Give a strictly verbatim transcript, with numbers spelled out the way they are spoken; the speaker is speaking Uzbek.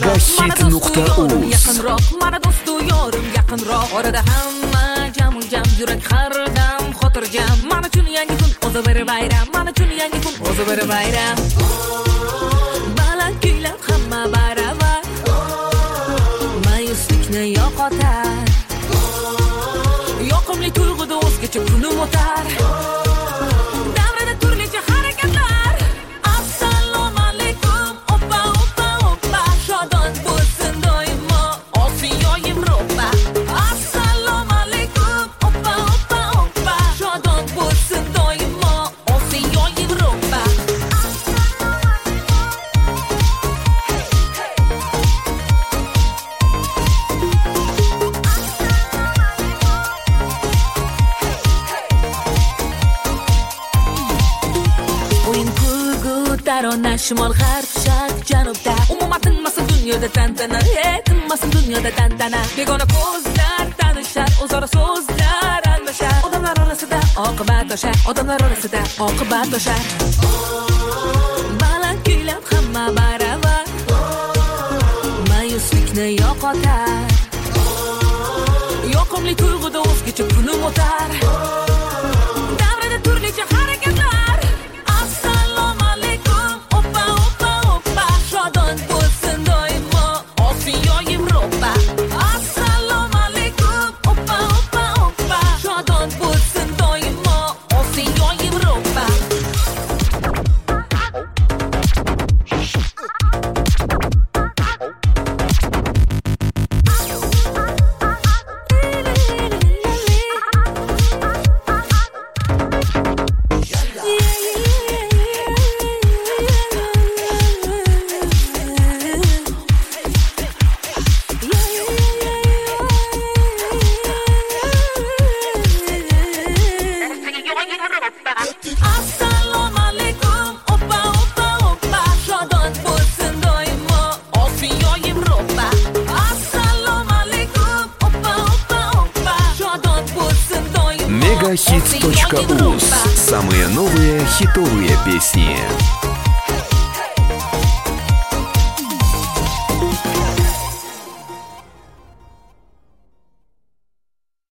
Megahit nuqta uz. Yaqinroq, mana do'stu yorim yaqinroq. Orada hamma jamu jam, yurak har dam xotirjam. Men uchun yangi kun, o'zi bir bayram. Men uchun yangi kun, o'zi bir bayram. Baland kuylab hamma baravar. Mayuslikni yo'qotar. Yoqimli tuyg'uda o'zgacha kunim o'tar. Davrada turlicha harakatlar. Assalomu alaykum, oppa oppa oppa. Shodon bo'lsin doimo Osiyo Yevropa. Assalomu alaykum, oppa oppa oppa. Shodon bo'lsin doimo Osiyo Yevropa. Tarona shimol g'arb sharq janubda umuman tinmasin dunyoda tantana, hey tinmasin dunyoda tantana. Begona ko'zlar tanishar, o'zaro so'zlar almashar. Odamlar orasida oqibat oshar, odamlar orasida oqibat oshar. Baland kuylab hamma baravar. Mayuslikni yo'qotar. Yoqimli tuyg'uda o'zgacha kunim o'tar. Davrada turlicha harakatlar. Assalomu alaykum, oppa oppa oppa. Shodon bo'lsin doimo Osiyo Yevropa. Assalomu alaykum, oppa oppa oppa. Shodon bo'lsin doimo Osiyo Yevropa. Assalomu alaykum, oppa oppa oppa. Shodon bo'lsin doimo Osiyo Yevropa. Assalomu alaykum, oppa oppa oppa. Shodon bo'lsin doimo Megahit точка уз. Самые новые хитовые песни.